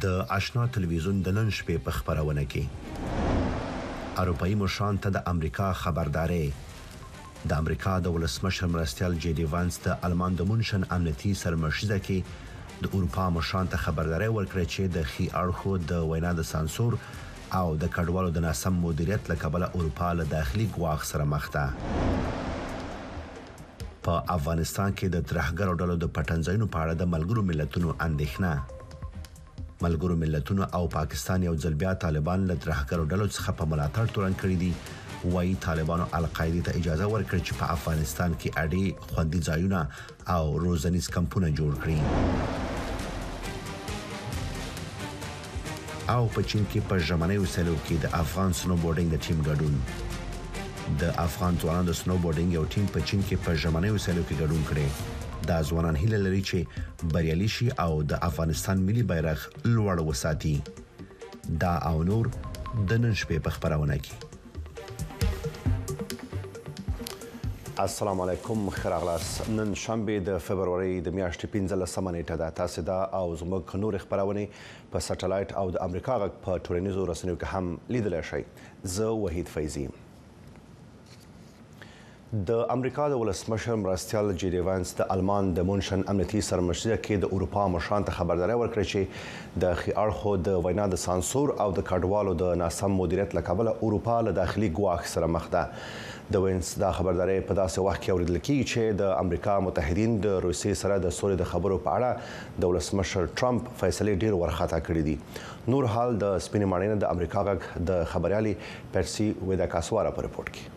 د آشنا تلویزیون د نن شپې په خبرونه کې اروپאי مشران ته د امریکا خبرداري د امریکا د ولسمشر مرستیال جی ډي وانس د آلمان د مونشن امنیتي سرمشيزه کې د اروپا مشران ته خبرداري ورکړه چې د خي اړخو د وینا د سانسور او د کډوالو د ناسم مدیریت له کبله اروپا له داخلي ګواښ سره مخ ده. په افغانستان کې د ترهګرو ډلو د پټنځایونو په اړه د ملګرو ملتونو اندېښنه. ملګرو ملتونو او پاکستان یو ځل بیا طالبان له ترهګرو ډلو څخه په ملاتړ تورن کړی دي. وايي طالبانو القاعده ته اجازه ورکړه چې په افغانستان کې اړې خوندي ځایونه او روزنیز کمپونه جوړ کړي. او په چین کې په ژمنۍ وسلو کې د افغان سنوبورډینګ د ټیم ګډون د افغان ځوانانو د سنوبورډینګ یو ټیم په چین کې په ژمنۍ وسلو کې ګډون کړي. دا ځوانان هیله لري چې بریالي شي او د افغانستان ملي بیرغ لوړ وساتي. دا او نور د نن شپې په خبرونه کې. السلام علیکم خراغلاس. نن شنبه د فبرवरी د میاشتې 15 نیټه ده. تاسو دا او زموږ نور خبرونه په سټلایټ او د امریکا غږ په ټولنیزو رسنیو کې هم لیدل شئ. زه وحید فیضی. د امریکا د ولسمشر مرستیال جی ډي وانس د آلمان د مونشن امنیتي سرمشيزه کې د اروپا مشران ته خبرداري ورکړه چې د خي اړخو د وینا د سانسور او د کډوالو د ناسم مدیریت له کبله اروپا له داخلي ګواښ سره مخ ده. د وینس دا خبرداري په داسې وخت کې اوریدل کیږي چې د امریکا متحدین د روسیې سره د سولې د خبرو په اړه د ولسمشر ټرمپ فیصله ډیر ورخطا کړې دي. نور حال د سپینې ماڼۍ د امریکا غږ د خبريالي پرسي ودا کاسوارا په رپورت کې.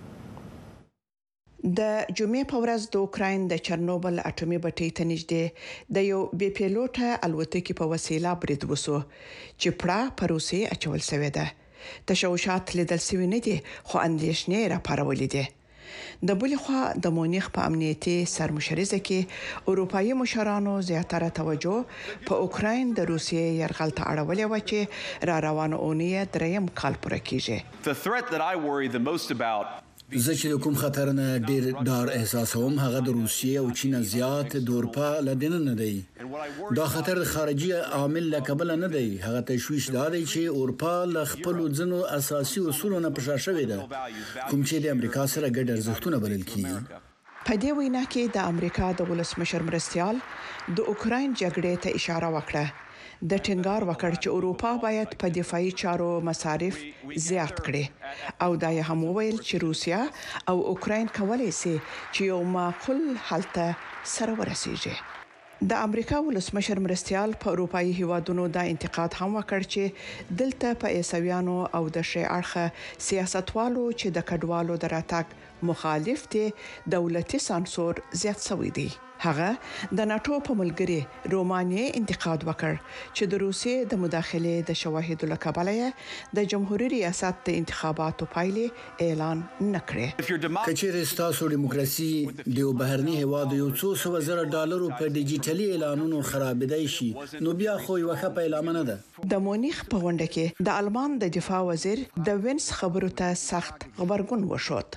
د جمعې په ورځ د اوکراین د چرنوبل اټومي بټۍ ته نږدې د یو بي پیلوټه الوتکې په وسیله برید وسو چې پړه په روسیې اچول شوې ده. تشوشات لیدل شوي نه دي خو اندېښنې راپارولې دي. د بل خوا د مونیخ په امنیتي سرمشریزه کې اروپאי مشرانو زیاتره توجه په اوکراین د روسیې يرغل ته اړولې و چې را روانه اونۍ دریم کال پوره کیږي. The threat that I worry the most about زه چې کوم خطر نه ډیر ډار احساسوم هغه د روسیې او چین زیات د اروپا لدین نه دی. دا خطر خارجي عامل لکبل نه دی. هغه تشويش دا دی چې اروپا ل خپل ځنو اساسي اصولونه په شا شوې ده کوم چې د امریکا سره ګډ ارزښتونه بلل کیږي. په دې وینا کې د امریکا د ولسمشر مرستیال د اوکراین جګړې ته اشاره وکړه. د ټینګار وکړ چې اروپا باید په دفاعي چارو مصارف زیات کړي او دا یې هم وویل چې روسیا او اوکراین کولای شي چې یو معقول حل ته سره ورسیږي. د امریکا ولسمشر مرستیال په اروپאי هیوادونو دا انتقاد هم وکړ چې دلته په ایسویانو او د شی اړخه سیاستوالو چې د کډوالو دراتګ مخالف دي دولتي سانسور زیات شوی دی. هغه د ناتو په ملګری رومانیې انتقاد وکړ چې د روسیې د مداخله د شواهد لکبلې د جمهوریت ریاست د انتخاباتو پایلې اعلان نکړي. کچېر تاسو دیموکراسي د بهرني هواد یو $200,000 په ډیجیټلي اعلانونو خرابېدای شي نو بیا خو یو ښه پیلامه نه ده. د مونیخ په غونډه کې د آلمان د دفاع وزیر د وینس خبرو ته سخت غبرګون وشود.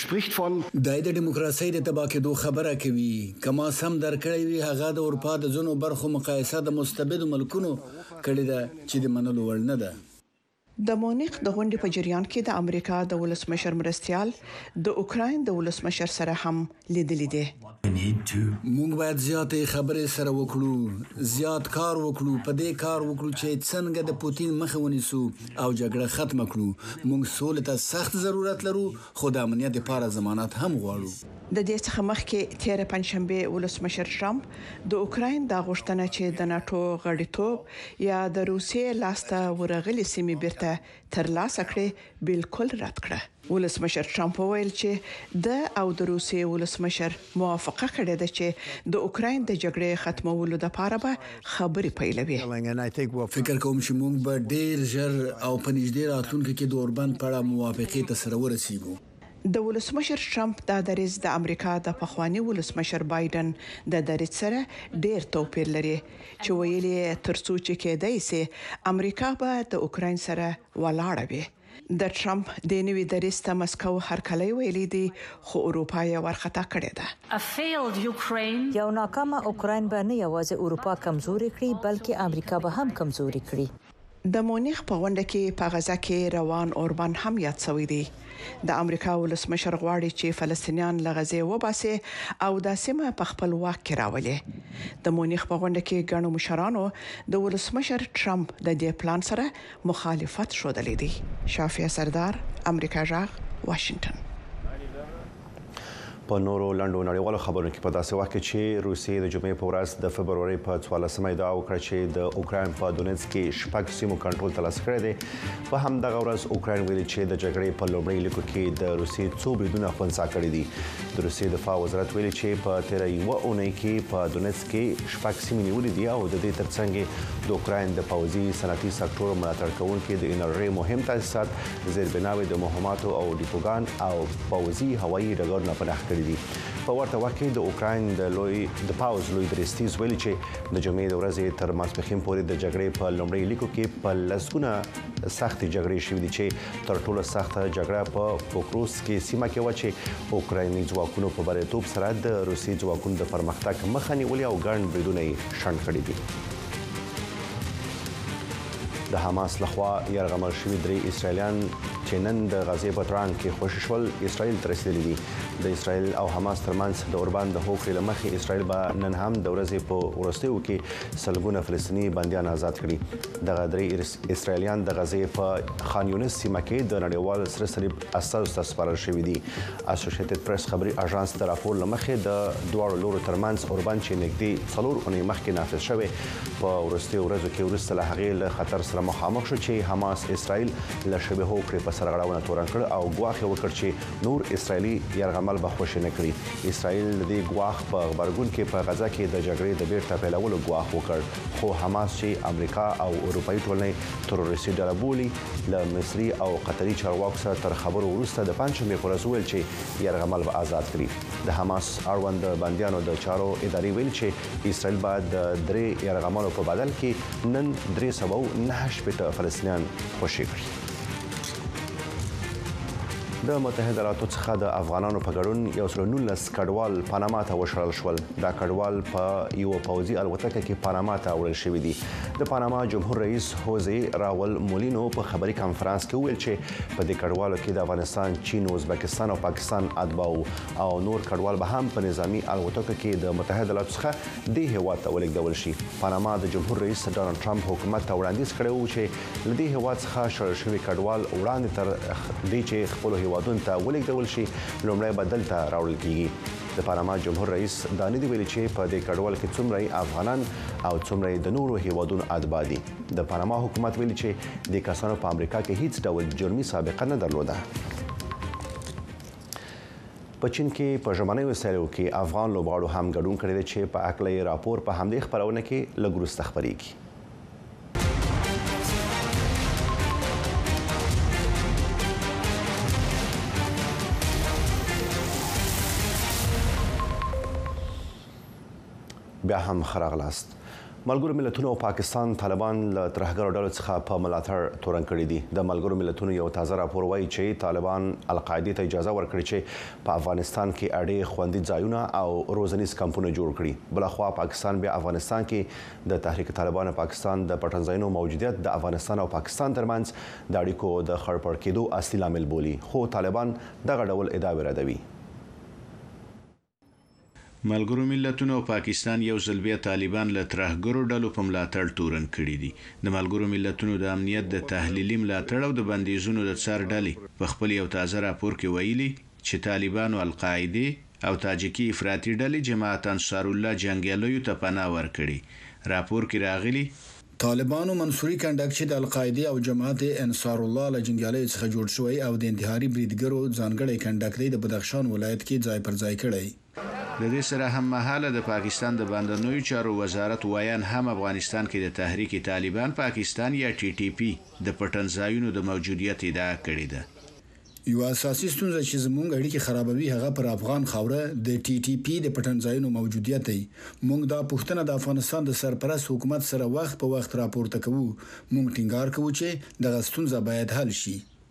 د دیموکراسي د تباکدو خبره کوي کما سم درکړی وی هغه د اروپا د ځینو برخو مقایسه د مستبد ملکونو کړي ده چې د منلو وړ نه ده. د مونیخ د غونډې په جریان کې د امریکا د ولسمشر مرستیال د اوکراین د ولسمشر سره هم لیدلې دي. موږ باید زیاتې خبرې سره وکړو، زیات کار وکړو، په دې کار وکړو چې څنګه د پوتین مخه ونیسو او جګړه ختم کړو. موږ سولې ته سخت ضرورت لرو خو د امنیت لپاره ضمانت هم غواړو. د دې څخه مخکې تیر پنځشنبه ولسمشر ټرمپ د اوکراین د غوښتنه چې د ناتو غړیتوب یا د روسیې لاسته ورغلي سیمې بیرته ترلاسه کړي بالکل رد کړه. ولسمشر ټرمپ وویل چې د او د روسیې ولسمشر موافقه کړې ده چې د اوکراین د جګړې ختمولو لپاره به خبرې پیلوي. فکر کوم چې موږ به ډیر ژر او په نږدې راتلونکي کې د اوربند په اړه موافقې ته سره ورسیږو. د ولسمشر ټرمپ د دریځ د امریکا د پخوانی ولسمشر بایدن د دریځ سره ډیر توپیر لري چې ویلي ترڅو چې کېدای شي امریکا به د اوکراین سره ولاړ وي د ټرمپ د نوي دریځ ته مسکو هرکلی ویلي دی خو اروپا یې ورخطا کړې ده. یو ناکامه اوکراین به نه یوازې اروپا کمزوري کړي بلکې امریکا به هم کمزوري کړي. د مونیخ په غونډه کې په غزا کې روان اوربان هم یاد شوی دی. د امریکا ولسمشر غواړي چې فلسطینیان له غزې وباسي او د سیمه په خپل واک کې راولي. د مونیخ په غونډه کې ګڼو مشرانو د ولسمشر ټرمپ د دې پلان سره مخالفت شودلې دي. شافیه سردار، امریکا جاغ، واشنگټن. په نورو لنډو نړیوالو خبرونو کې په داسې وخت کې چې روسیې د جمعې په ورځ د فبروري په 14مه ادعا وکړه چې د اوکراین په دونیتسک کې 6 سیمو کنټرول ترلاسه کړی دی. په همدغه ورځ اوکراین ویلي چې د جګړې په لومړي لیکو کې د روسیې څو بریدونه خنثی کړي دي. د روسیې دفاع وزارت ویلي چې په تیره یوه اونۍ کې په دونیتسک کې 6 سیمې نیولې دي او د دې ترڅنګ د اوکراین د پوځي صنعتي سکتور ملاتړ کوونکي د انرژي مهم تاسیسات، زیربناوې د مهماتو او ډیپوګان او پوځي هوایي ډګرونه پناه کړي دي. په ورته وخت کې د اوکراین د پوځ لوی درستیز ویلي چې د جمعې د ورځې تر ماسپښین پورې د جګړې په لومړي لیکو کې په لسګونه سختې جګړې شوې دي چې تر ټولو سخته جګړه په پوکروسک سیمه کې و چې اوکرایني ځواکونو په بریالیتوب سره د روسي ځواکونو د پرمختګ مخه نیولې او ګڼ بریدونه یې شنډ کړي دي. د حماس لخوا یرغمل شوي 3 اسرائیلیان چې نن د غزې په ترانګ کې خوشي شول اسرائیل ته رسیدلي دي. د اسرائیل او حماس ترمنځ د اوربان د هوکړې له مخې اسرائیل به نن هم د ورځې په وروستیو کې سلګونه فلسطیني بندیان آزاد کړي. دغه 3 اسرائیلیان د غزې په خان یونس سیمه کې د نړیوال سره صلیب استازو ته سپارل شوي دي. اسوسییټډ پریس خبري اژانس د راپور له مخې د دواړو لورو ترمنځ اوربان چې نږدې 4 اونۍ مخکې نافذ شوی په وروستیو ورځو کې وروسته له هغې له خطر سره مخامخ شو چې حماس اسرائیل له شبه هوکړې په سرغړونه تورن کړ او ګواښ وکړ چې نور اسرائیلي یرغمل به خوشي نه کړي. اسرائیل د دې ګواښ په غبرګون کې په غزا کې د جګړې د بیرته پیلولو ګواښ وکړ خو حماس چې امریکا او اروپאי ټولنې تروریستي ډله بولي له مصري او قطري چارواکو سره تر خبرو وروسته د پنځمې په ورځ ویل چې یرغمل به آزاد کړي. د حماس اړوند بندیانو د چارو ادارې ویل چې اسرائیل باید د 3 یرغملو په بدل کې نن 309 فلسطینیان خوشي کړي. د متحده ایالاتو څخه د افغانانو په ګډون 119 کډوال پاناما ته وشړل شول. دا کډوال په یو پوځي الوتکه کې پاناما ته وړل شوي دي. د پاناما جمهور رئیس هوزي راول مولینو په خبري کانفرنس کې ویل چې په دې کډوالو کې د افغانستان، چین، ازبکستان او پاکستان اتباع او نور کډوال به هم په نظامی الوتکه کې د متحده ایالاتو څخه د هیواد ته ولېږدول شي. پاناما د جمهور رئیس ډانلډ ټرمپ حکومت ته وړاندیز کړی و چې له دې هیواد څخه شړل شوي کډوال وړاندې تر دې چې خپل هیوادونو ته ولېږدول شي لومړی به دلته راوړل کیږي. د پاناما جمهور رئیس دا نه دی ویلي چې په دې کډوال کې څومره افغانان او څومره د نورو هیوادونو اتباع دي. د پاناما حکومت ویلي چې د کسانو په امریکا کې هیڅ ډول جرمي سابقه نه درلوده. په چین کې په ژمنیو سیالیو کې افغان لوبغاړو هم ګډون کړی دی چې په هکله یې راپور په همدې خپرونه کې لږ وروسته خپریږي. بیا هم خراغلاست. ملګرو ملتونو او پاکستان طالبان له ترهګرو ډلو څخه په ملاتړ تورن کړي دي. د ملګرو ملتونو یو تازه راپور وایي چې طالبان القاعده ته اجازه ورکړي چې په افغانستان کې اړې خوندي ځایونه او روزنیز کمپونه جوړ کړي. بلخوا پاکستان بیا افغانستان کې د تحریک طالبان پاکستان د پټنځایونو موجودیت د افغانستان او پاکستان ترمنځ د اړیکو د خړپړ کېدو اصلي لامل بولي خو طالبان دغه ډول ادعاوې ردوي. ملګرو ملتونو او پاکستان یو ځل بیا طالبان له ترهګرو ډلو په ملاتړ تورن کړي دي. د ملګرو ملتونو د امنیت د تحلیلي ملاتړ او د بندیزونو د څار ډلې په خپل یو تازه راپور کې ویلي چې طالبان او القاعده او تاجیکي افراطي ډلې جماعت انصار الله جنگیالیو ته پناه ورکړي. راپور کې راغلي طالبانو منصوري کنډک چې د القاعده او جماعت انصار الله له جنگیالیو څخه جوړ شوی او د انتحاري بریدګرو ځانګړي کنډک د بدخشان ولایت کې ځای پر ځای کړی. د دې سره هم مهاله د پاکستان د بندرونو چارو وزارت وایان هم افغانستان کې د تحریک طالبان پاکستان یا ټي ټي پی د پټنځایونو د موجودیت ادعا کړې ده. یو اساسي ستونزه چې زموږ اړیکې خرابوي هغه پر افغان خاوره د ټي ټي پی د پټنځایونو موجودیت دی. موږ دا پوښتنه د افغانستان د سرپرست حکومت سره وخت په وخت راپورته کوو. موږ ټینګار کوو چې دغه ستونزه باید حل شي.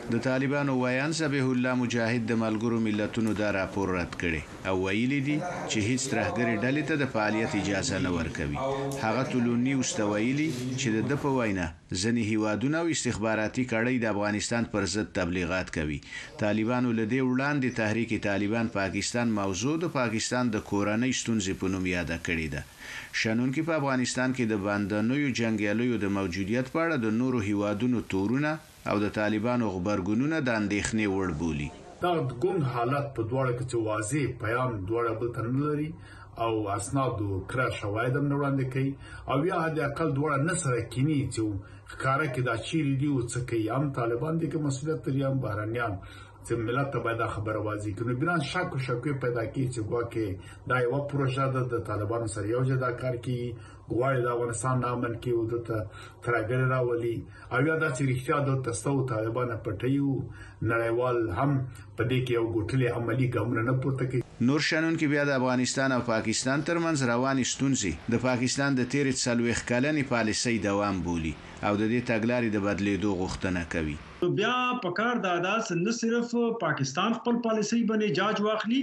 د طالبانو ویان ذبیح الله مجاهد د ملګرو ملتونو دا راپور رد کړي او ویلي دي چې هیڅ ترهګري ډلې ته د فعالیت اجازه نه ورکوي. هغه ټولو نیوز ته ویلي چې د په وینا ځینې هیوادونه او استخباراتي کړۍ د افغانستان پر ضد تبلیغات کوي. طالبانو له دې وړاندې تحریک طالبان پاکستان موضوع د پاکستان د کورنۍ ستونزې په نوم یاد کړې ده. شنونکي په افغانستان کې د باندنیو جنگیالیو د موجودیت په اړه د نورو هیوادونو تورونه او د طالبانو خبرګونونه د اندېښنې وړ بولي. دا ګونګ حالت په دواړه کې چې واضح پیام دواړه بل ته نه لري او اسناد او کړه شواهد هم وړاندې کوي او یا د اقل دواړه نه سره کینی چې ښکارا کې دا چیرې دی او څه کوي. هم طالبان دي کې مسؤلیت لري هم بهرانيان چې ملت ته باید خبره واضح کړي. بلان شک او شکوې پیدا کیږي چې ګواکې دا یو پروژه د طالبانو سره یو ځای دا کار کوي غواړي د افغانستان نامن کې او د ترګر راولي او یا د رښتیا د تاسو طالبان پټیو نړیوال هم په دې کې یو ګټلې عملی ګامونه نه پورته کوي. نور شنونکي بیا د افغانستان او پاکستان ترمنځ روانې ستونزې د پاکستان د تیرې 40 کلنې پالیسۍ دوام بولي او د دې تګلارې د بدلیدو غوښتنه کوي. بیا پکار د انداز نه صرف پاکستان خپل پالیسۍ باندې جاج واخلي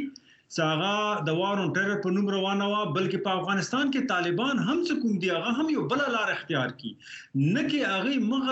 څنګه د وار اون ټیرر په نوم روانه وا بلکې په افغانستان کې طالبان هم څه کوم دی هغه هم یو بل لار اختیار کی نه کې هغه مغه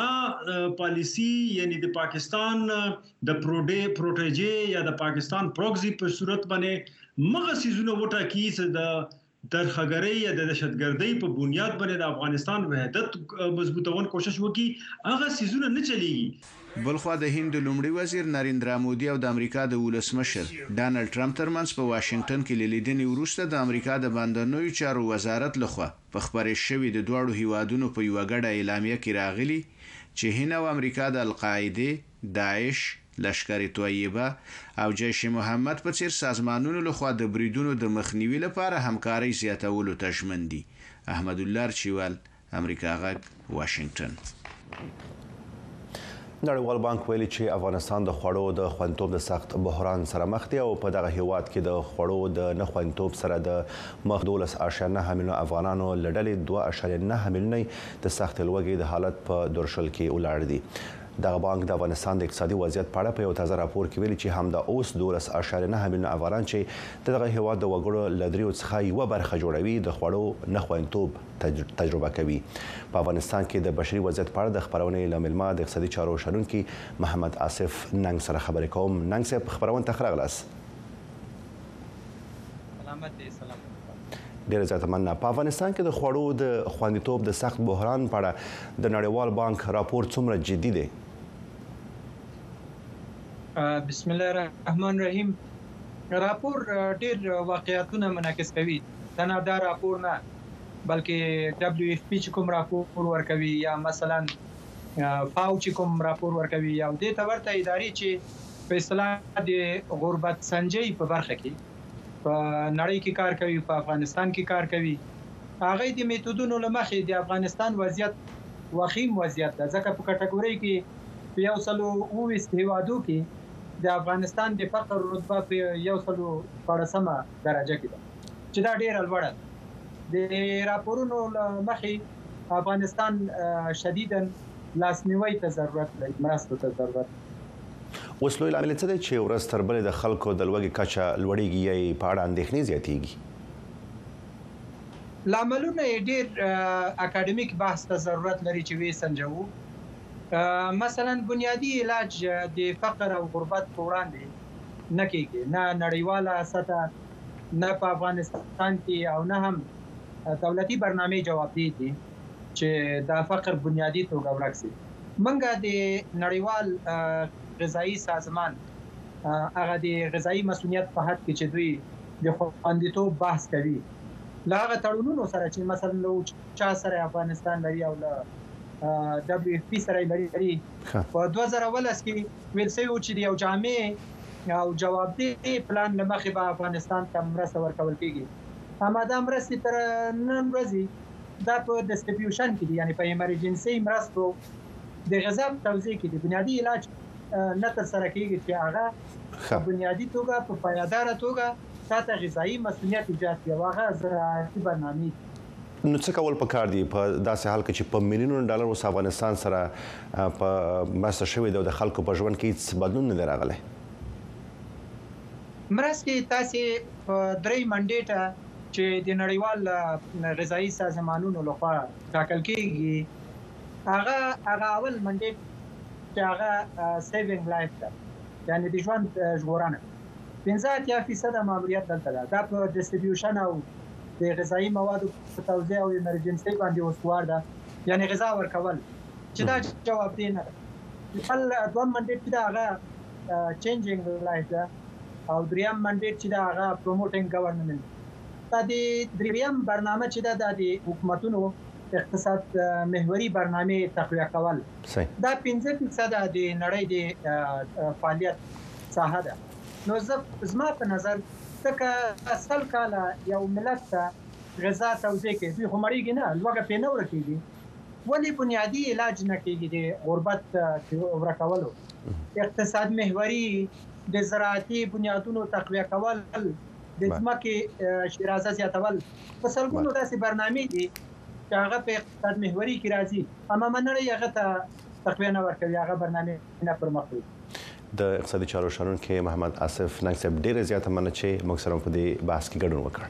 زړه پالیسی یعنی د پاکستان د پروټیجي یا د پاکستان پروکسی په صورت باندې مغه سيزونه وټا کی چې د درخګری یا د دهشتګردۍ په بنیاد باندې د افغانستان وحدت مضبوطون کوشش وکي هغه سيزونه نه چلیږي. بلخوا د هند لومړي وزیر نریندرا مودي او د امریکا د ولسمشر ډانلډ ټرمپ ترمنځ په واشنگټن کې لیدنې وروسته د امریکا د باندنیو چارو وزارت لخوا په خبرې شوې د دوړو هیوادونو په یو غړډه اعلامیه کې راغلي چې هند او امریکا د القاعده، داعش، لشکر طیبه او جیش محمد په څیر سازمانونو لخوا د بریدونو د مخنیوي لپاره همکاري زیاتولو ته ژمن دي. احمد الله چوال، امریکا غږ، واشنگټن. نړیوال بانک ویلي چې افغانستان د خوړو د خوندیتوب د سخت بحران سره مخ دی او په دغه هیواد کې د خوړو د نه خوندیتوب سره د مخ 12.9 میلیونه افغانانو لړلې 2.9 میلیونه د سخت لوږې د حالت په درشل کې ولاړ دي. دغه بانک د افغانستان د اقتصادي وضعیت په اړه په یو تازه راپور کې ویلي چې همدا اوس 12.9 میلیونه افغانان چې دغه هیواد د وګړو لدریو څخه یو برخه جوړوي د خوړو نه خوندیتوب تجربه کوي. په افغانستان کې د بشري وضعیت په اړه د خبرونې لاملما د اقتصادي چارو شنونکي محمد آصف ننګ سره خبرې کوم. ننګ صاحب خبرونه تخرغلاس. سلامت دي. سلام. ډیر زیاته مننه. په افغانستان کې د خوړو د خوندیتوب د سخت بحران په اړه د نړیوال بانک راپور څومره جدي دی؟ بسم الله الرحمن الرحیم. راپور ډیر واقعیتونه منعکس کوي. دا دا راپور نه بلکې WFP چې کوم راپور ورکوي یا مثلا فاو چې کوم راپور ورکوي یا د تورته ادارې چې په اصطلاح د غربت سنجي په برخه کې په نړۍ کې کار کوي، په افغانستان کې کار کوي. هغه د میتودونو لمخې د افغانستان وضعیت وخیم وضعیت ده، ځکه په کټګوري کې په 120 هیوادو کې د افغانستان د فقر رتبه په 114مه درجه کې ده چې دا ډیره لوړه ده. د راپورونو لمخې افغانستان شدیداً لاسنیوي ته ضرورت لري، مرستو ته ضرورت. اوس لوی لامل څه دی چې ورځ تر بلې د خلکو د لوږې کچه لوړېږي یا په اړه اندېښنې زیاتېږي؟ لاملونه ډېر اکاډمیک بحث ته ضرورت لري چې وی سنجوو. مثلا بنیادی علاج د فقر او غربت په وړاندې نه کېږي، نه نړیواله سطح نه په افغانستان کې او نه هم دولتي برنامه جوابدهي دي چې د فقر بنیادی توګه ورک شي. منګه د نړیوال غذایی سازمان هغه د غذایی مسؤلیت په حد کې چې دوی د خوندیتوب بحث کوي له هغه تړونونو سره چې مثلا لو چا سره افغانستان لري او له WFP سره لري په 2010 کې ویل شوی چې یو جامع او جوابدهي پلان لمخې به افغانستان ته مرسته ورکول کیږي. اما دا مرستې تر نن ورځې دا په ډسټریبیوشن کې دي، یعنی په ایمرجنسي مرستو د غذا توزیع کې دي. بنیادی علاج نه تر سره کیږي چې هغه بنیادی توګه په پایدار توګه تاسو غذایی مسؤلیت ایجاد کوي، هغه زراعتي برنامه. نو څه کول پکار دي په داسې حال کې چې په میلیونونو ډالر اوس افغانستان سره په مرسته شوې ده او د خلکو په ژوند کې هیڅ بدلون نه دی راغلی؟ مرستې تاسې په 3 منډیټه چې د نړیوال غذایی سازمانونو لخوا ټاکل کېږي هغه اول منډیټ چې هغه سیوینګ لایف ده، یعنی د ژوند ژغورنه 50% ماموریت دلته ده. دا په ډیسټریبیوشن او د غذایی موادو په توزیع او ایمرجنسي باندې استوار ده، یعنی غذا ورکول چې دا جواب دی نه. بل دوم منډیټ چې دا هغه چینجینګ لایف ده او دریم منډیټ چې دا هغه پروموټینګ گورنمنت. دا د دریم برنامه چې دا د حکومتونو اقتصاد محوري برنامه تقویه کول دا 15% د نړۍ د فعالیت ساحه ده. نو زما په نظر څنګه اصل کاله یو ملت ته غذا توزیع کې دوی خو مړیږي نه، لوګه په نه ورکېږي، ولی بنیادی علاج نه کېږي د غربت ورکولو، اقتصاد محوري د زراعتي بنیادونو تقویه کول، د ځمکې شیرازه زیاتول، په سلګونو داسې برنامې دي چې هغه په اقتصاد محوري کې راځي، اما منړی هغه ته تقویه نه ورکوي، هغه برنامې نه پرمخ وړي. د اقتصادي چارو شنونکي محمد آصف ننګ صاحب ډیره زیاته مننه چې موږ سره په دې بحث کې ګډون وکړ.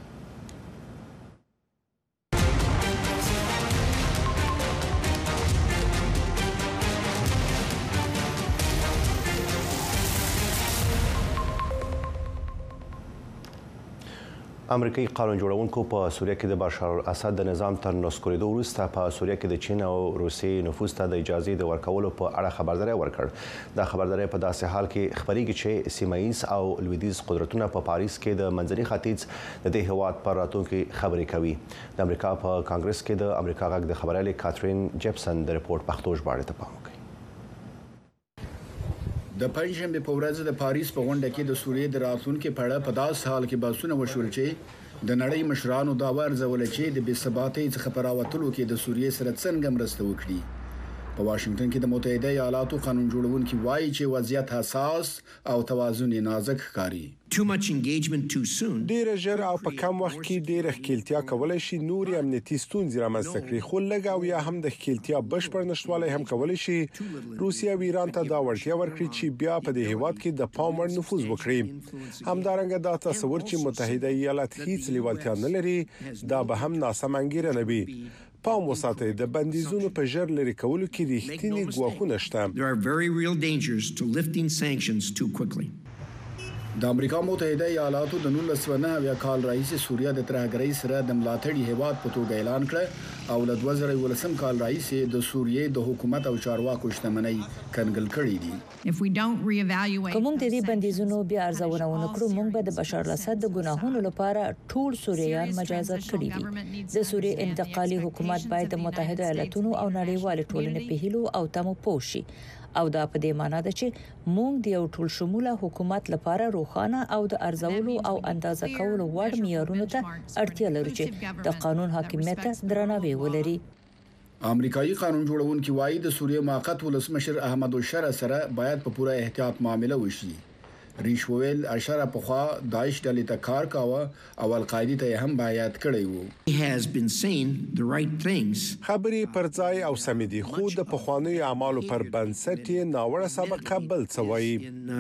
امریکایي قانون جوړونکو په سوریه کې د بشار الاسد د نظام تر نسکورېدو وروسته په سوریه کې د چین او روسیې نفوذ ته د اجازې د ورکولو په اړه خبرداری ورکړ. دا خبرداری په داسې حال کې خبرېږي چې سیمه ییز او لویدیځ قدرتونه په پاریس کې د منځني ختیځ د دې هیواد پر راتلونکي خبرې کوي. د امریکا په کانګرس کې د امریکا غږ د خبريالې کاترین جیپسن د رپورټ پښتو ژباړې ته پام وکړي. د پنځشنبه په ورځ د پاریس په غونډه کې د سوریې د راتلونکي په اړه په داس حال کې بحثونه وشول چې د نړۍ مشرانو دا ورزول چې د بې ثباتۍ څخه پر راوتلو کې د سوریې سره څنګه مرسته وکړي. په واشنگټن کې د متحده ایالاتو قانون جوړونکي وایي چې وضعیت حساس او توازن یې نازک ښکاري. ډېر ژر او په کم وخت کې ډېر ښکیلتیا کولای شي نورې امنیتي ستونزې رامنځته کړي، خو لږ او یا هم د ښکیلتیا بشپړ نشټوالی هم کولای شي روسیه او ایران ته دا وړتیا ورکړي چې بیا په دې هیواد کې د پام وړ نفوذ وکړي. همدارنګه دا تصور چې متحده ایالات هیڅ لیوالتیا نه لري دا به هم ناسم انګیرنه وي. پام وساتئ د بندیزونو په ژر لري کولو کې ریښتینی ګواښونه شته. د امریکا متحده ایالاتو د 1990 کال رئیس سوریه د ترهګرۍ سره د ملاتړي هیواد په توګه اعلان کړ او له 2013 کال رئیس د سوریې د حکومت او چارواکو شتمنۍ کنګل کړې دي. کوم د دې بندیزونو بیا ارزونه ونکړو موږ به د بشار الاسد د ګناهونو لپاره ټول سوریان مجازات کړي دي. د سوریې انتقالي حکومت باید د متحده ایالاتونو او نړیوال ټولنې په هیلو او تمو پوښي او دا په دې معنی ده چې موږ د یو ټول شموله حکومت لپاره روښانه او د ارزولو او اندازه کولو وړ معیارونو ته اړتیا لرو چې د قانون حاکمیت درناوی ولري. امریکایي قانون جوړونکي وایي د سوریې موقت ولسمشر احمد الشرع سره باید په پوره احتیاط معامله وشي. ریشویل اشاره په خوا داعش ډلې ته کار کاوه او القاعده ته هم بیعت کړی وو. خبرې پر ځای او سمې دي خو د پخوانیو اعمالو پر بنسټ ناوړه سابقه بل څه وایي.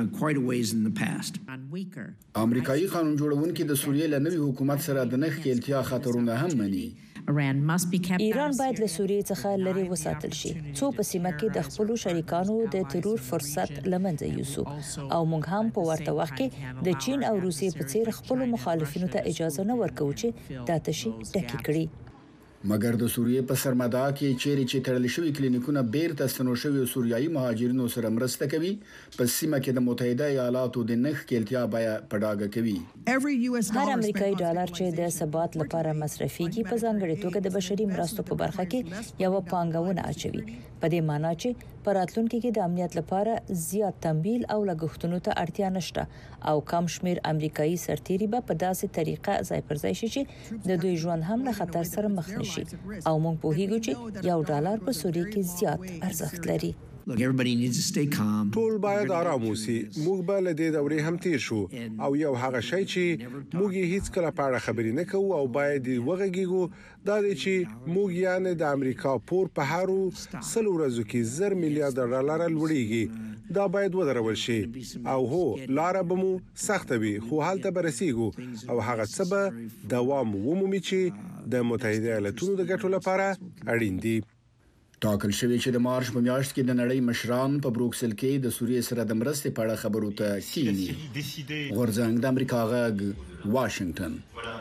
امریکایي قانون جوړونکي د سوریې له نوي حکومت سره د نخ کېلتیا خطرونه هم مني. ایران باید له سوریې څخه لري وساتل شي څو په سیمه کې د خپل شریکانو د ترور فرصت لمنځه یوسو او موږ هم په ورته وخت کې د چین او روسیې په څیر خپل مخالفینو ته اجازه نه ورکوو چې دا تشي ټکی کړي. مګر د سوریې په سرمدا کې چیرې چې تړل شوی کلینیکونه بیرته ستنو شوی سوریایي مهاجرینو سره مرسته کوي په سیمه کې د متحده ایالاتو د نخ کېلتیا بیا پډاګه کوي. هر امریکایي ډالر چې د ثبات لپاره مصرفيږي په ځانګړي توګه د بشري مرستو په برخه کې یو پانګونه اچوي. په دې معنی چې په راتلونکي کې د امنیت لپاره زیات تمویل او لګښتونو ته اړتیا نشته او کم شمیر امریکایي سرتیري به په داسې طریقه ځای پر ځای شي چې د دوی ژوند هم له خطر سره مخ نشي او موږ په هیګو چې یو ډالر په سوریه کې زیات ارزښت لري. ټول باید آرام اوسي. موږ به له دې دورې هم تیر شو او یو هغه شی چې موږ هیڅ کله په اړه خبرې نه کوو او باید وغږیږو دا دی چې موږ یعنی د امریکا پور په هارو 100 ورځو کې $1 میلیارډ لوړیږي. دا باید ودرول شي او هو لار به مو سخت وي خو حالت به رسیږو او هغه څه به دوام ومومي چې د متحده ایالاتونو د ګټو لپاره اړین دي. ټاکل شوی چې د مارچ په میاشت کې د نړۍ مشران په بروکسل کې د سوریې سره د مرستې په اړه خبرو ته کینی. غورځنګ د امریکا غږ واشنگټن.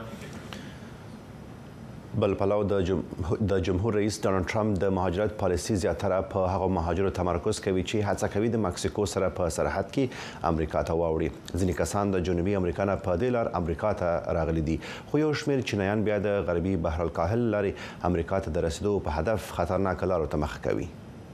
بل پلو د جمهور رئیس ډانلډ ټرمپ د مهاجرت پالیسي زیاتره په هغو مهاجرو تمرکز کوي چې هڅه کوي د مکسیکو سره په سرحد کې امریکا ته واوړي. ځینې کسان د جنوبي امریکا نه په دې لار امریکا ته راغلي دي خو یو شمېر چینایان بیا د غربي بحر الکاهل لارې امریکا ته د رسیدو په هدف خطرناک لارو ته مخ کوي.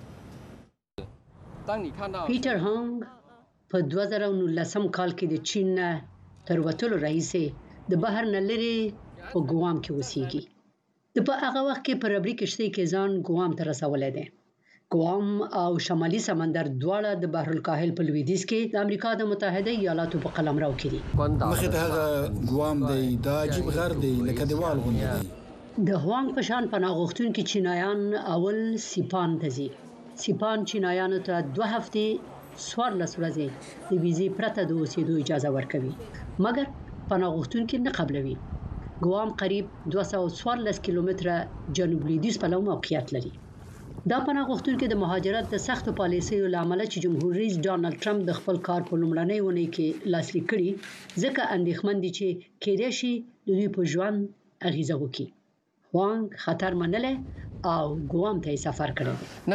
پیټر هانګ په 2019 کال کې د چین تر وټولو رئیس د بحر نه لري په ګوام کې اوسېږي. د په هغه وخت کې پر ربړي کشتۍ کې ځان ګوام ته رسولې ده. ګوام او شمالي سمندر دواړه د بحر الکاهل په لویدیځ کې د امریکا د متحده ایالاتو په قلمرو کې دي. مخې ته هغه ګوام دی دا عجیب غر دی لکه دیوال غوندې دی. د هوانګ په شان پناه غوښتونکي چینایان اول سیپان ته ځي. سیپان چینایانو ته 2 هفتې 14 ورځې د ویزې پرته د اوسېدو اجازه ورکوي مګر پناه غوښتونکي نه قبلوي. ګوام قریب 214 کیلومتره جنوب لویدیځ په لور موقعیت لري. دا پناه غوښتونکي د مهاجرت د سختو پالیسیو لامل چې جمهور رئیس ډانلډ ټرمپ د خپل کار په لومړنۍ ونې کې لاسلیک کړي ځکه اندېښمن دي چې کېدای شي د دوی په ژوند اغیزه وکړي. وانګ خطر منلې او ګوام ته سفر کړی.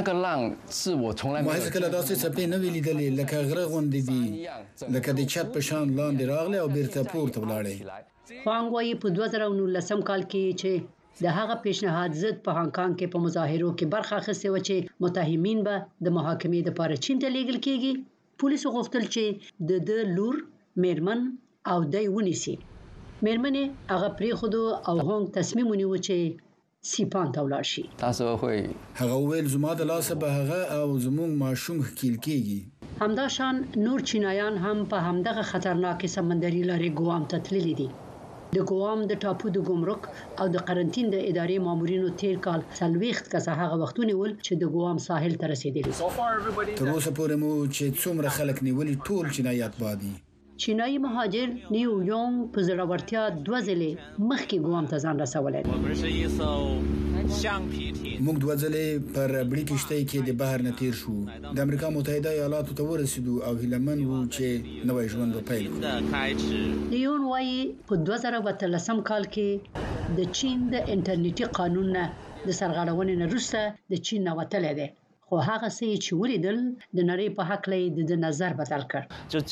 ما هیڅ کله داسې څپې نه ویلې دلې لکه غره غوندې دي لکه د چت په شان لاندې راغلي او بیرته پورته ولاړې. وانګ وايي په 2019 کال کې چې د هغه پیشنهاد ضد په هانګ کانګ کې په مظاهرو کې برخه اخیستې و چې متهمین به د محاکمې لپاره چین ته لیږل کېږي. پولیسو غوښتل چې د لور میرمن او دای ونیسي. میرمنې هغه پریخودو او هانګ تصمیم ونیو چې سیپان ته ولاړ شي. هغه ویل زما د لاسه به هغه او زموږ ماشوم ښکیل کېږي. همدا شان نور چینایان هم په همدغه خطرناک سمندري لارې ګوام ته تللي دي. د ګوام د ټاپو د ګمرک او د قرنټین د ادارې مامورینو تیر کال 40 کسه هغه وختونه ول چې د ګوام ساحل ته رسیدلي. تر اوسه پورې مو چې څومره خلک نیولي ټول چینایات بادي. چینایي مهاجر نیو یونګ په زړورتیا 2 ځلې مخکې ګوام ته ځان رسولی. موږ 2 ځلې پر ربړي کشتۍ کې د بحر نه تیر شو. د امریکا متحده ایالاتو ته ورسېدو او هیلمن وو چې نوې ژوند وپیل کړو. لیون وايي په 2013 کال کې د چین د انټرنیټي قانون نه د سرغړونې نه وروسته د چین نه وتلی دی خو هغه څه چې ولیدل د نړۍ په حق لې د نظر بدل کړ.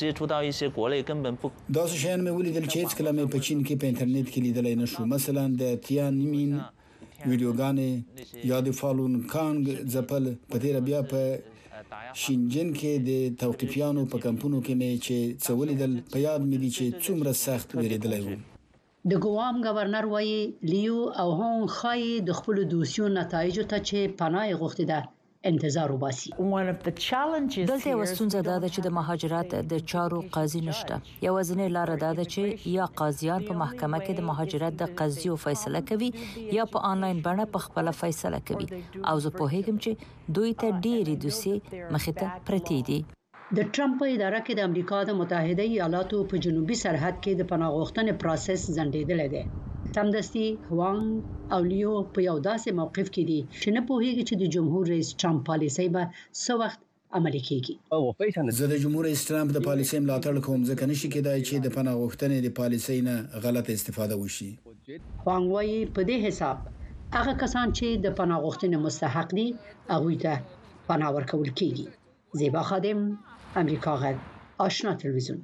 دا څه شیان مې ولیدل چې هیڅ کله مې په چین کې په انټرنیټ کې لیدلای نشو. مثلا د تیانمین ویډیوګانې یا د فالون کانګ ځپل په تیر بیا په شینجن کې د توقیفیانو په کمپونو کې مې چې څه ولیدل په یاد مې دي چې څومره سخت ولیدلای وو. د ګوام گورنر وايي لیو او هونګ خای د خپل دوسیو نتایجو ته چې پناه غوښتي ده انتظار وباسي. دلته یو ستونزه ده چې د مهاجرت د چارو قاضي نشته. یوازینۍ لار ده چې یا قاضیان په محکمه کې د مهاجرت د قضیو فیصله کوي یا په آنلاین بڼه په خپل فیصله کوي او زه پوهیږم چې دوی ته ډېری دوسیې مخې ته پرتې دي. د ټرمپ په اداره کې د امریکا د متحده ایالاتو په جنوبي سرحد کې د پناه غوښتنې پروسس ځنډېدلی دی. تمدستي هوانګ او لیو په یو داسې موقف کې دي چې نه پوهیږي چې د جمهور رئیس ټرمپ پالیسي به څه وخت عملي کیږي. زه د جمهور رئیس ټرمپ د پالیسي ملاتړ کوم ځکه نشي کېدای چې د پناه غوښتنې د پالیسي نه غلطه استفاده وشي. هوانګ وايي په دې حساب هغه کسان چې د پناه غوښتنې مستحق دي هغوی ته پناه ورکول کیږي. زیبا خادم امریکا غږ آشنا تلویزیون.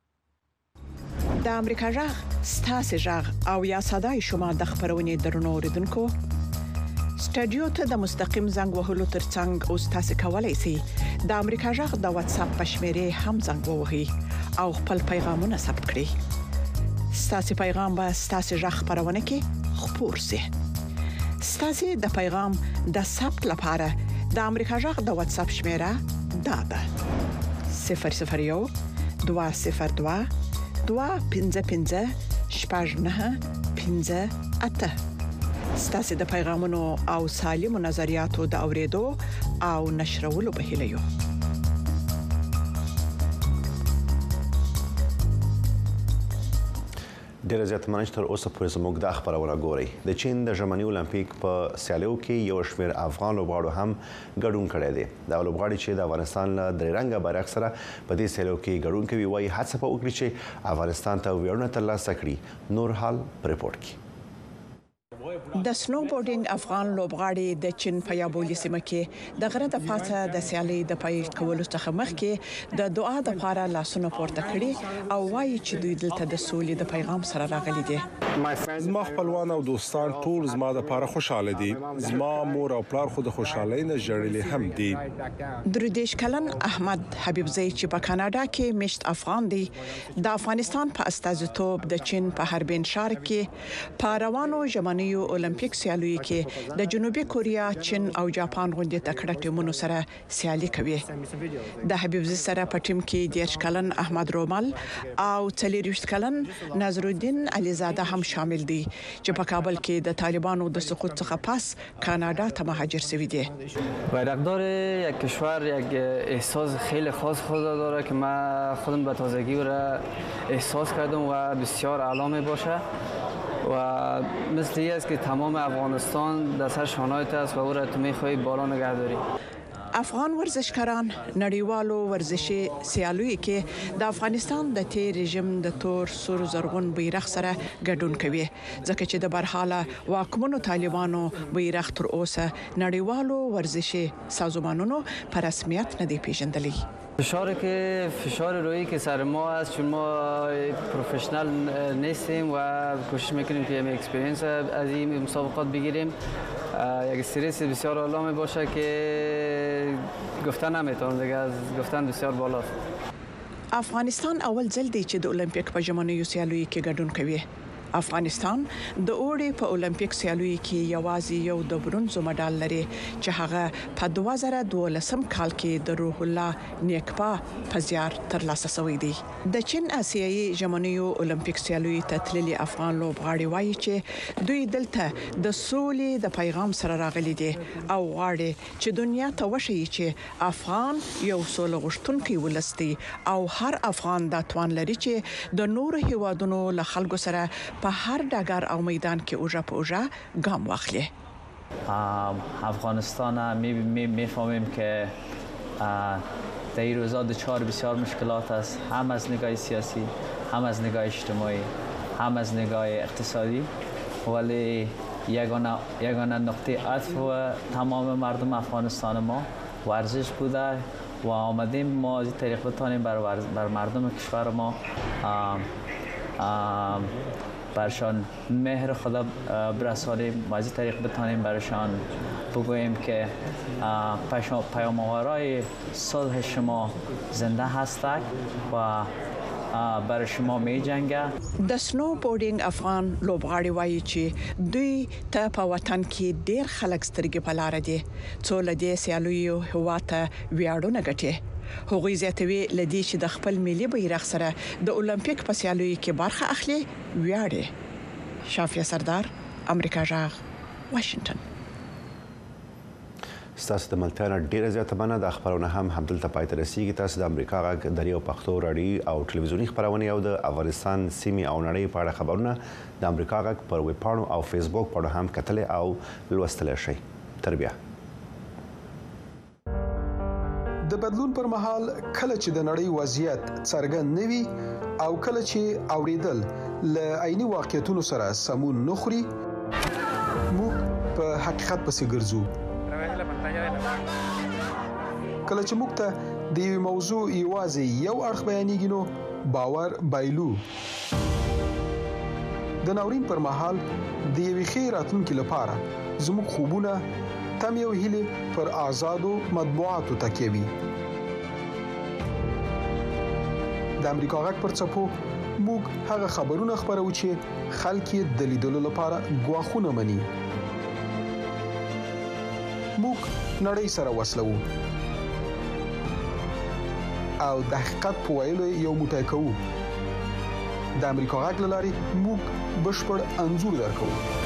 د امریکا غږ ستاسو غږ او یا صداي شما د خبرونې درنو اوریدونکو سټډیو ته د مستقیم زنګ وهلو ترڅنګ او تاسو کولای شئ د امریکا غږ د واتس اپ په شمیره هم زنګ ووهئ او خپل پیغامونه ثبت کړئ. ستاسو پیغام به ستاسو غږ خبرونه کې خپور شي. ستاسو د پیغام د ثبت لپاره د امریکا جغ د واتس اپ شمیره دا ده 001 202 255 8 ستاسو د پیغامونو او سالمو نظریاتو د اوریدو او نشرولو په هیله یو. ډېر زیات مننه تر اوسه پورې زموږ د خبرونه ګوري. د چین د ژمنی اولمپیک په سیالیو کې یو شمېر افغان لوبغاړو هم ګډون کړی دی. دا لوبغاړي چې د افغانستان له درې رنګه بیرغ سره په دې سیالیو کې ګډون کوي وایي هڅه وکړي چې افغانستان ته ویاړونه ترلاسه کړي. نور حال په رپورټ کې. د سنوبورډینګ افغان لوبغاړي د چین په یابولي سیمه کې د غره د پاسه د سیالي د پیل کولو څخه مخکې د دعا د لپاره لاسونه پورته کړي او وایي چې دوی دلته د سولې د پیغام سره راغلي دي. زما خپلوان او دوستان ټول زما د لپاره خوشاله دي. زما مور او پلار خو د خوشحالۍ نه ژړلي هم دي. درودیش کلن احمد حبیبزی چې په کاناډا کې مشت افغان دی د افغانستان په استازیتوب د چین په هربین ښار کې په روانو ژمنیو اولمپیک سیالیو کې د جنوبي کوریا، چین او جاپان غونډې تکړه ټیمونو سره سیالي کوي. د حبیبزی سره په ټیم کې دیش کلن احمد رومل او 40 کلن نظرالدین علیزاده هم شامل دي چې په کابل کې د طالبانو د سقوط څخه پس کاناډا ته مهاجر شوی دي. بیرقدار یک کشور یک احساس خیلی خاص خود داره که من خودم به تازگی را احساس کردم و بسیار اعلی می باشه و مثل این است که تمام افغانستان در سر شانه‌ات است و او را تو می‌خواهی بالا نگه داری. افغان ورزشکاران نړیوالو ورزشي سیالیو کې د افغانستان د تیر رژیم د تور سور زرغون بیرغ سره ګډون کوي ځکه چې د برحاله واکمنو طالبانو بیرغ تر اوسه نړیوالو ورزشي سازمانونو په رسمیت نه دی پیژندلی. فشار روحی که سر ما است چون ما پروفشنال نیستیم و کوشش میکنیم که یک اکسپریانس از این مسابقات بگیریم. یک استرس بسیار بالا می باشه که گفتن نمیتونم دیگه، از گفتن بسیار بالاست. افغانستان اول ځل دی چې د اولمپیک په ژمنیو سیالیو کې ګډون کوي. افغانستان د اوړي په اولمپیک سیالیو کې یوازې یو د برونزو مډال لري چې هغه په 2012 کال کې د روح الله نیکپا په زیار ترلاسه شوی دی. د چین آسیایي ژمنیو اولمپیک سیالیو ته تللي افغان لوبغاړي وایي چې دوی دلته د سولې د پیغام سره راغلي دي او غواړي چې دنیا ته وښيي چې افغان یو سوله غوښتونکی ولس دی او هر افغان د توان لري چې د نورو هیوادونو له خلکو سره په هر ډګر او میدان کې اوجا په اوجا ګام واخلي. افغانستان میفهمیم که در این روزها دچار بسیار مشکلات است، هم از نگاه سیاسی، هم از نگاه اجتماعی، هم از نگاه اقتصادی، ولی یگانه نقطه عطف و تمام مردم افغانستان ما ورزش بوده و آمدیم ما از این طریق بتانیم بر مردم کشور ما برشان مهر خدا برسانیم و از این طریق بتانیم برشان بگوییم که پیام‌آورای صلح شما زنده هستند و برای شما می جنگه. د سنوبورډینګ افغان لوبغاړي وایي چې دوی ته په وطن کې ډېر خلک سترګې په لار دي څو لدې سیالیو هوا ته ویاړونه ګټي. هغوی زیاتوي لدی چې د خپل ملي بیرغ سره د اولمپیک په سیالیو کې برخه اخلي ویاړي. شافیه سردار، امریکا جغ، واشنگټن. ستاسو د ملتیا ډیره زیاته مننه. د خبرونه هم همدلته پای ته رسیږي. تاسو د امریکا غږ دریو پښتو رادیو او ټلویزیونی خبرونه او د افغانستان سیمې او نړۍ په اړه خبرونه د امریکا غږ پر ویب پاڼو او فیسبوک پاڼو هم کتل او لوستل شئ. تر بیا. د بدلون پر مهال کله چې د نړۍ وضعیت څرګند نوي او کله چې اوریدل ل عیني واقعیتونو سره سمون نخري موږ په حقیقت پسې ګرځو. کله چې موږ ته د یو موضوع یوازې یو اړخ بیانېږي نو باور بایلو. د ناورین پر مهال د یوې ښې راتلونکې لپاره زموږ خوبونه تمې او هیلې پر آزادو مطبوعاتو تکیه وي. د امریکا غږ پر څپو موږ هغه خبرونه خبرو چې خلک یې د لیدلو لپاره ګواښونه مني. موږ نړۍ سره وصلو او د حقیقت په ویلو یو موټی کوو د امریکا غږ لاري موږ بشپړ انزور درکوو